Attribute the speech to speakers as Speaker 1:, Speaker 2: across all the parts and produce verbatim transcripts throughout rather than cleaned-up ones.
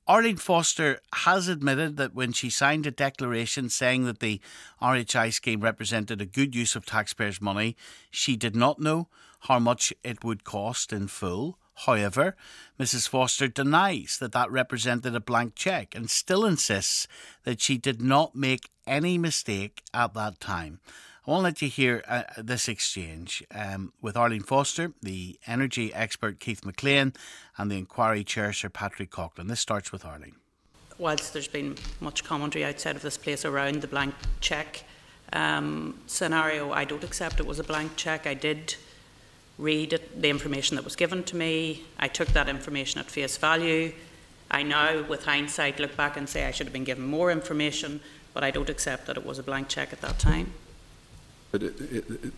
Speaker 1: Arlene Foster has admitted that when she signed a declaration saying that the R H I scheme represented a good use of taxpayers' money, she did not know how much it would cost in full. However, Missus Foster denies that that represented a blank cheque and still insists that she did not make any mistake at that time. I want to let you hear uh, this exchange um, with Arlene Foster, the energy expert Keith McLean, and the inquiry chair Sir Patrick Coughlin. This starts with Arlene.
Speaker 2: Whilst there's been much commentary outside of this place around the blank cheque um, scenario, I don't accept it was a blank cheque. I did read it, the information that was given to me. I took that information at face value. I now, with hindsight, look back and say I should have been given more information, but I don't accept that it was a blank cheque at that time.
Speaker 3: But it, it, it,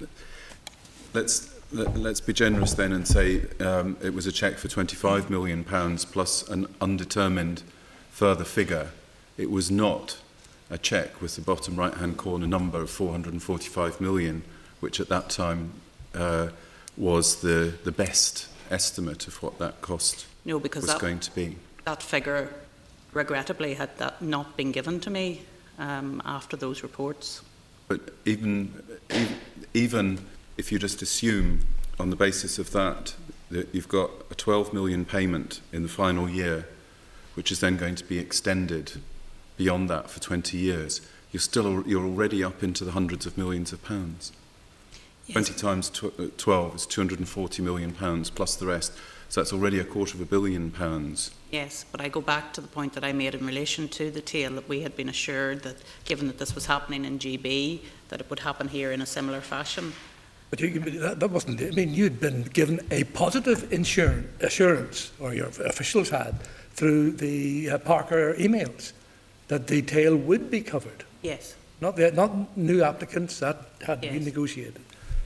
Speaker 3: let's let, let's be generous then and say um, it was a cheque for twenty-five million pounds plus an undetermined further figure. It was not a cheque with the bottom right-hand corner number of four hundred forty-five million, which at that time uh, was the the best estimate of what that cost
Speaker 2: no, because
Speaker 3: was
Speaker 2: that,
Speaker 3: going to be.
Speaker 2: That figure, regrettably, had that not been given to me um, after those reports.
Speaker 3: But even, even even if you just assume on the basis of that that you've got a twelve million payment in the final year, which is then going to be extended beyond that for twenty years, you're still you're already up into the hundreds of millions of pounds. Yes. twenty times tw- twelve is two hundred forty million pounds plus the rest. So that's already a quarter of a billion pounds.
Speaker 2: Yes, but I go back to the point that I made in relation to the tail, that we had been assured that, given that this was happening in G B, that it would happen here in a similar fashion.
Speaker 4: But you, that, that wasn't, I mean, you'd been given a positive insurance, assurance, or your officials had, through the uh, Parker emails, that the tail would be covered.
Speaker 2: Yes.
Speaker 4: Not, the, not new applicants, that had
Speaker 2: yes.
Speaker 4: been negotiated.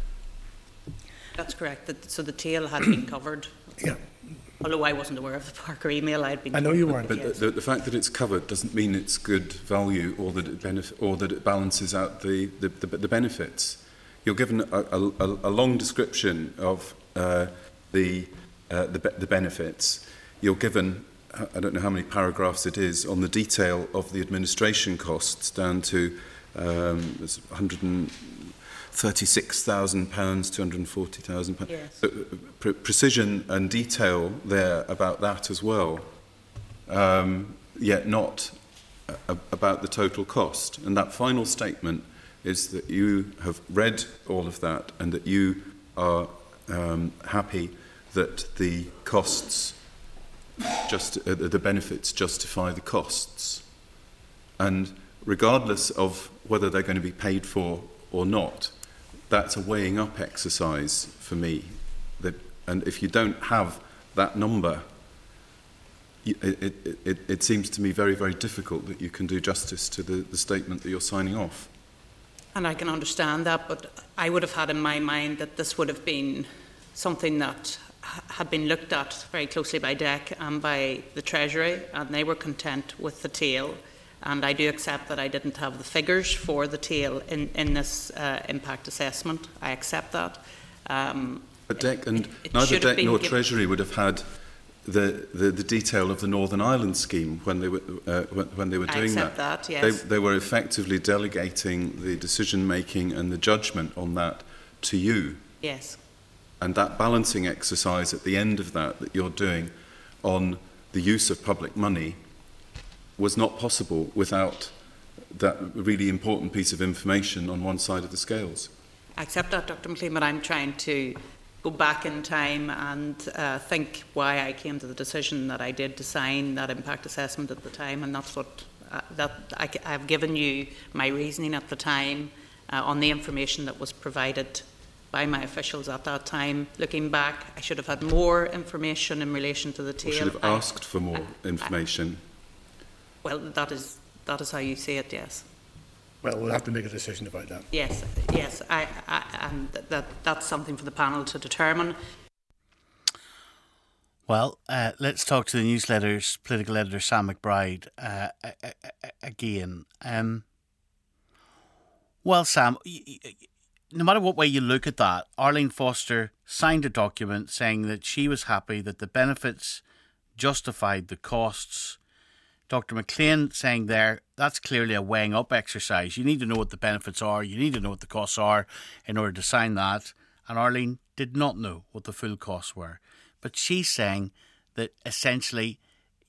Speaker 2: That's correct. So the tail had been covered.
Speaker 4: Yeah.
Speaker 2: Although I wasn't aware of the Parker email, I had been.
Speaker 4: I know you weren't.
Speaker 3: But
Speaker 2: yes.
Speaker 3: the, the fact that it's covered doesn't mean it's good value, or that it benef- or that it balances out the, the, the, the benefits. You're given a, a, a long description of uh, the, uh, the the benefits. You're given, I don't know how many paragraphs it is, on the detail of the administration costs down to um, there's one hundred thirty-six thousand pounds, two hundred forty thousand pounds.
Speaker 2: Yes.
Speaker 3: So, pre- precision and detail there about that as well, um, yet not a- about the total cost. And that final statement is that you have read all of that and that you are um, happy that the costs, just uh, the benefits justify the costs. And regardless of whether they're going to be paid for or not, that's a weighing up exercise for me. That, and if you don't have that number, it, it, it, it seems to me very, very difficult that you can do justice to the, the statement that you're signing off.
Speaker 2: And I can understand that, but I would have had in my mind that this would have been something that had been looked at very closely by D E C and by the Treasury, and they were content with the tail. And I do accept that I didn't have the figures for the tail in, in this uh, impact assessment. I accept that. Um,
Speaker 3: but D E C and
Speaker 2: it, it
Speaker 3: neither D E C nor
Speaker 2: given...
Speaker 3: Treasury would have had the, the, the detail of the Northern Ireland scheme when they were uh, when, when they were doing
Speaker 2: I accept
Speaker 3: that.
Speaker 2: that yes.
Speaker 3: They, they were effectively delegating the decision making and the judgment on that to you.
Speaker 2: Yes.
Speaker 3: And that balancing exercise at the end of that that you're doing on the use of public money was not possible without that really important piece of information on one side of the scales.
Speaker 2: I accept that, Doctor McLean, but I'm trying to go back in time and uh, think why I came to the decision that I did to sign that impact assessment at the time, and that's what uh, that I, I've given you my reasoning at the time uh, on the information that was provided by my officials at that time. Looking back, I should have had more information in relation to the tail.
Speaker 3: Or should have
Speaker 2: I,
Speaker 3: asked for more
Speaker 2: I,
Speaker 3: information.
Speaker 2: I, well, that is that is how you say it, yes.
Speaker 4: Well, we'll have to make a decision about that.
Speaker 2: Yes, yes, I, I, and that that's something for the panel to determine.
Speaker 1: Well, uh, let's talk to the newsletter's political editor, Sam McBride, uh, again. Um, well, Sam, no matter what way you look at that, Arlene Foster signed a document saying that she was happy that the benefits justified the costs. Doctor McLean saying there, that's clearly a weighing up exercise. You need to know what the benefits are, you need to know what the costs are in order to sign that. And Arlene did not know what the full costs were. But she's saying that essentially,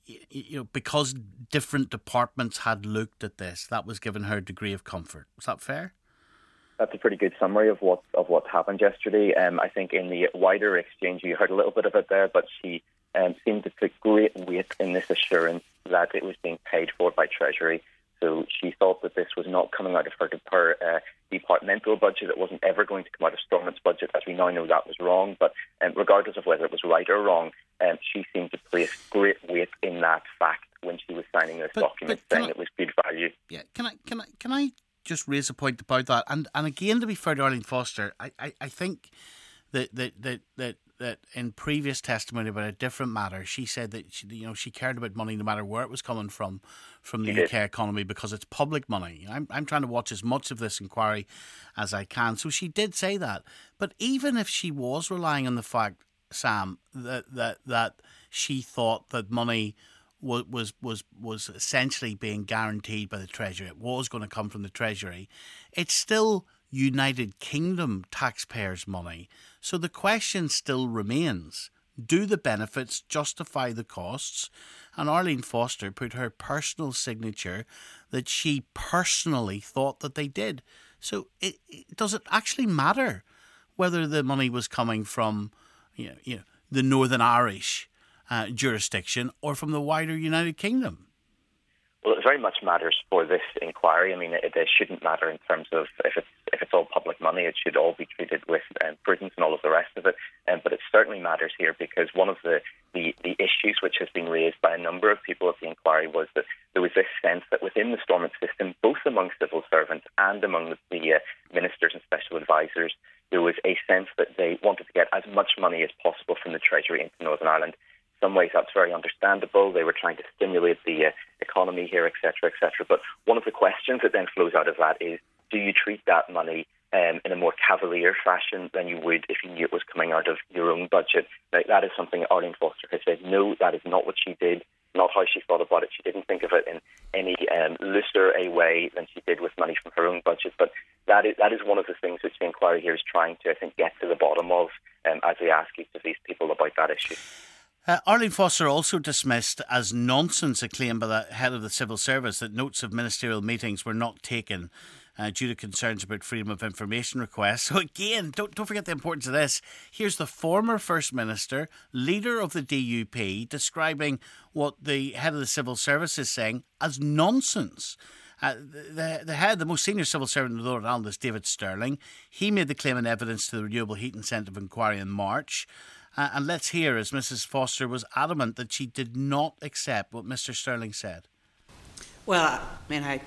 Speaker 1: you know, because different departments had looked at this, that was giving her a degree of comfort. Was that fair?
Speaker 5: That's a pretty good summary of what of what happened yesterday. Um, I think in the wider exchange, you heard a little bit of it there, but she um, seemed to put great weight in this assurance that it was being paid for by Treasury. So she thought that this was not coming out of her, her uh, departmental budget. It wasn't ever going to come out of Stormont's budget. As we now know, that was wrong. But um, regardless of whether it was right or wrong, um, she seemed to place great weight in that fact when she was signing this but, document, but saying I, it was good value.
Speaker 1: Yeah, can I can I can I just raise a point about that? And and again, to be fair to Arlene Foster, I, I, I think that that that that. that in previous testimony about a different matter, she said that she, you know, she cared about money no matter where it was coming from, from the U K economy, because it's public money. I'm I'm trying to watch as much of this inquiry as I can. So she did say that. But even if she was relying on the fact, Sam, that that that she thought that money was was was, was essentially being guaranteed by the Treasury, it was going to come from the Treasury, it's still United Kingdom taxpayers' money. So the question still remains, do the benefits justify the costs? And Arlene Foster put her personal signature that she personally thought that they did. So it, it, does it actually matter whether the money was coming from you know, you know, the Northern Irish uh, jurisdiction or from the wider United Kingdom?
Speaker 5: Well, it very much matters for this inquiry. I mean, it, it shouldn't matter in terms of if it's if it's all public money. It should all be treated with um, prudence and all of the rest of it. Um, but it certainly matters here because one of the, the, the issues which has been raised by a number of people at the inquiry was that there was this sense that within the Stormont system, both among civil servants and among the, the uh, ministers and special advisors, there was a sense that they wanted to get as much money as possible from the Treasury into Northern Ireland. In some ways, that's very understandable. They were trying to stimulate the uh, economy here, et cetera, et cetera. But one of the questions that then flows out of that is, do you treat that money um, in a more cavalier fashion than you would if you knew it was coming out of your own budget? Now, that is something Arlene Foster has said, no, that is not what she did, not how she thought about it. She didn't think of it in any um, looser a way than she did with money from her own budget. But that is, that is one of the things which the inquiry here is trying to, I think, get to the bottom of um, as we ask each of these people about that issue.
Speaker 1: Uh, Arlene Foster also dismissed as nonsense a claim by the head of the civil service that notes of ministerial meetings were not taken uh, due to concerns about freedom of information requests. So again, don't, don't forget the importance of this. Here's the former First Minister, leader of the D U P, describing what the head of the civil service is saying as nonsense. Uh, the, the head, the most senior civil servant in Northern Ireland is David Stirling. He made the claim in evidence to the Renewable Heat Incentive Inquiry in March. Uh, and let's hear as Missus Foster was adamant that she did not accept what Mister Stirling said.
Speaker 2: Well, I mean, I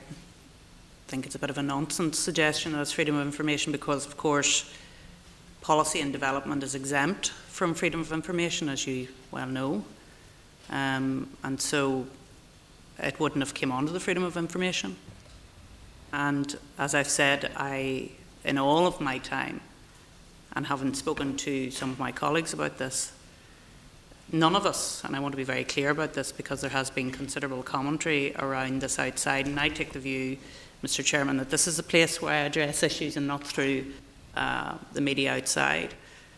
Speaker 2: think it's a bit of a nonsense suggestion as freedom of information because, of course, policy and development is exempt from freedom of information, as you well know. Um, and so it wouldn't have come under the freedom of information. And as I've said, I, in all of my time, and having spoken to some of my colleagues about this, none of us, and I want to be very clear about this because there has been considerable commentary around this outside, and I take the view, Mister Chairman, that this is a place where I address issues and not through uh, the media outside.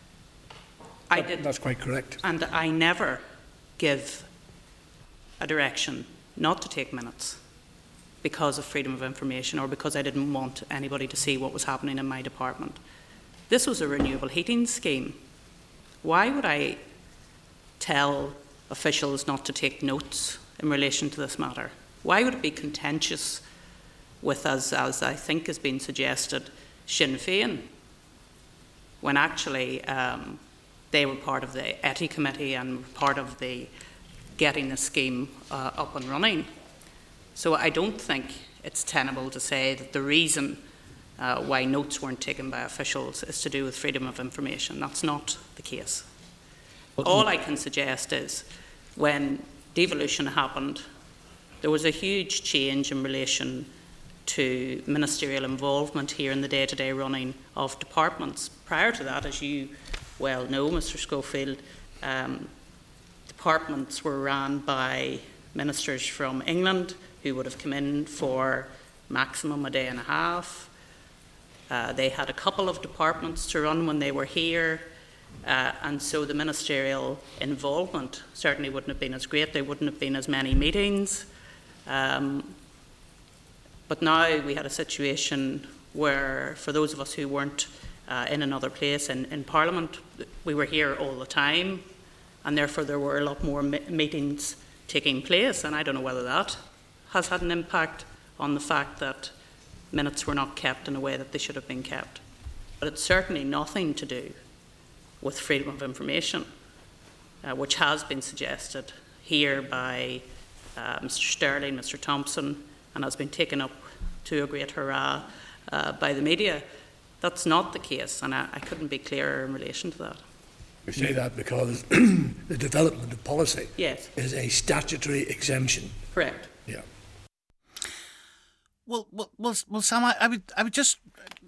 Speaker 2: I
Speaker 4: that,
Speaker 2: did,
Speaker 4: that's quite correct.
Speaker 2: And I never give a direction not to take minutes because of freedom of information or because I didn't want anybody to see what was happening in my department. This was a renewable heating scheme. Why would I tell officials not to take notes in relation to this matter? Why would it be contentious with, as, as I think has been suggested, Sinn Féin, when actually um, they were part of the E T I committee and part of the getting the scheme uh, up and running? So I don't think it's tenable to say that the reason Uh, why notes weren't taken by officials is to do with freedom of information. That's not the case. Well, all I can suggest is when devolution happened, there was a huge change in relation to ministerial involvement here in the day-to-day running of departments. Prior to that, as you well know, Mister Schofield, um, departments were run by ministers from England who would have come in for maximum a day and a half. Uh, they had a couple of departments to run when they were here, uh, and so the ministerial involvement certainly wouldn't have been as great. There wouldn't have been as many meetings. Um, but now we had a situation where, for those of us who weren't uh, in another place in, in Parliament, we were here all the time, and therefore there were a lot more me- meetings taking place, and I don't know whether that has had an impact on the fact that minutes were not kept in a way that they should have been kept. But it's certainly nothing to do with freedom of information, uh, which has been suggested here by uh, Mr Sterling, Mr Thompson, and has been taken up to a great hurrah uh, by the media. That's not the case, and I, I couldn't be clearer in relation to that.
Speaker 4: We say that because the development of policy
Speaker 2: yes.
Speaker 4: is a statutory exemption.
Speaker 2: Correct.
Speaker 4: Yeah.
Speaker 1: Well, well, well, well Sam, I, I would, I would just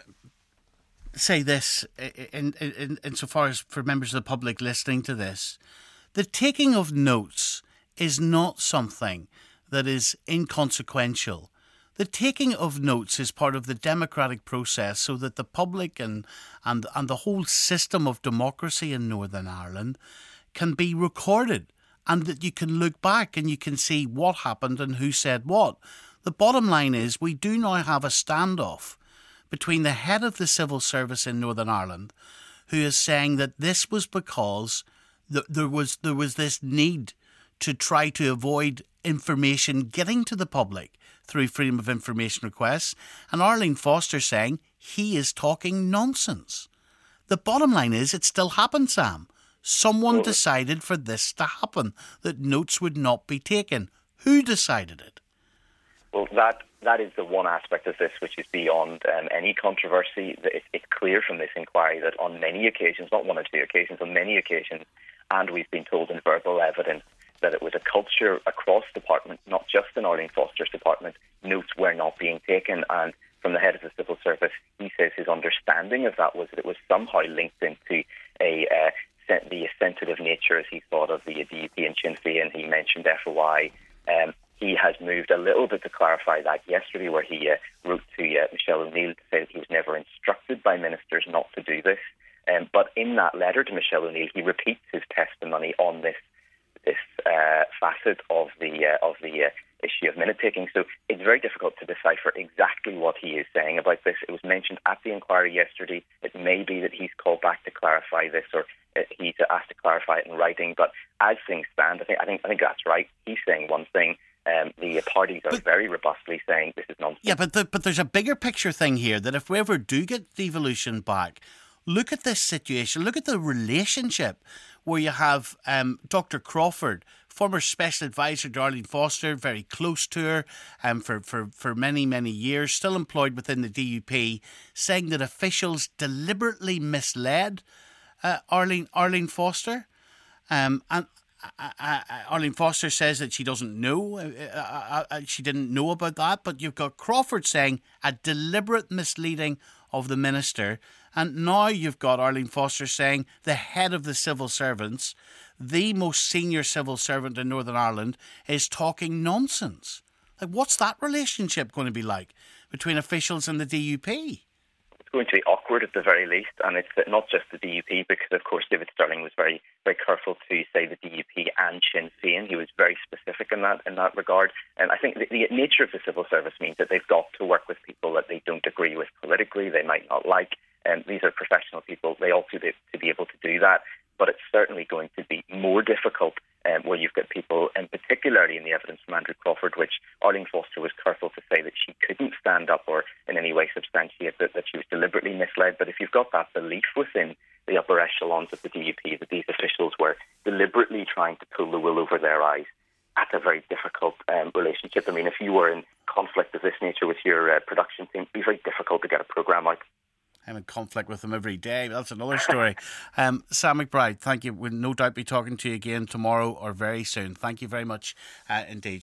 Speaker 1: say this, in, in, in so far as for members of the public listening to this, the taking of notes is not something that is inconsequential. The taking of notes is part of the democratic process so that the public and, and, and the whole system of democracy in Northern Ireland can be recorded, and that you can look back and you can see what happened and who said what. The bottom line is we do now have a standoff between the head of the civil service in Northern Ireland, who is saying that this was because th- there was there was this need to try to avoid information getting to the public through freedom of information requests, and Arlene Foster saying he is talking nonsense. The bottom line is it still happened, Sam. Someone decided for this to happen, that notes would not be taken. Who decided it?
Speaker 5: Well, that that is the one aspect of this which is beyond um, any controversy. It, it's clear from this inquiry that on many occasions, not one or two occasions, on many occasions, and we've been told in verbal evidence, that it was a culture across department, not just in Arlene Foster's department, notes were not being taken. And from the head of the civil service, he says his understanding of that was that it was somehow linked into a uh, the sensitive nature, as he thought, of the D U P and Sinn Féin. He mentioned F O I. Um, he has moved a little bit to clarify that yesterday, where he uh, wrote to uh, Michelle O'Neill to say that he was never instructed by ministers not to do this. Um, but in that letter to Michelle O'Neill, he repeats his testimony on this this uh, facet of the uh, of the uh, issue of minute taking. So it's very difficult to decipher exactly what he is saying about this. It was mentioned at the inquiry yesterday. It may be that he's called back to clarify this, or uh, he's asked to clarify it in writing. But as things stand, I think I think I think that's right. He's saying one thing. Um, the parties are but, very robustly saying this is nonsense.
Speaker 1: Yeah, but the, but there's a bigger picture thing here, that if we ever do get devolution back, look at this situation. Look at the relationship where you have um, Doctor Crawford, former special advisor to Arlene Foster, very close to her um, for, for, for many, many years, still employed within the D U P, saying that officials deliberately misled uh, Arlene, Arlene Foster. Um, and uh, uh, Arlene Foster says that she doesn't know, uh, uh, uh, she didn't know about that, but you've got Crawford saying a deliberate misleading of the minister. And now you've got Arlene Foster saying the head of the civil servants, the most senior civil servant in Northern Ireland, is talking nonsense. Like, what's that relationship going to be like between officials and the D U P?
Speaker 5: It's going to be awkward at the very least, and it's not just the D U P, because of course David Stirling was very, very careful to say the D U P and Sinn Féin. He was very specific in that in that regard. And I think the, the nature of the civil service means that they've got to work with people that they don't agree with politically, they might not like. And um, these are professional people. They ought to be, to be able to do that. But it's certainly going to be more difficult um, where you've got people, and particularly in the evidence from Andrew Crawford, which Arlene Foster was careful to say that she couldn't stand up or in any way substantiate that, that she was deliberately misled. But if you've got that belief within the upper echelons of the D U P that these officials were deliberately trying to pull the wool over their eyes, that's a very difficult um, relationship. I mean, if you were in conflict of this nature with your uh, production team, it'd be very difficult to get a programme out.
Speaker 1: I'm in conflict with them every day. That's another story. um, Sam McBride, thank you. We'll no doubt be talking to you again tomorrow or very soon. Thank you very much uh, indeed.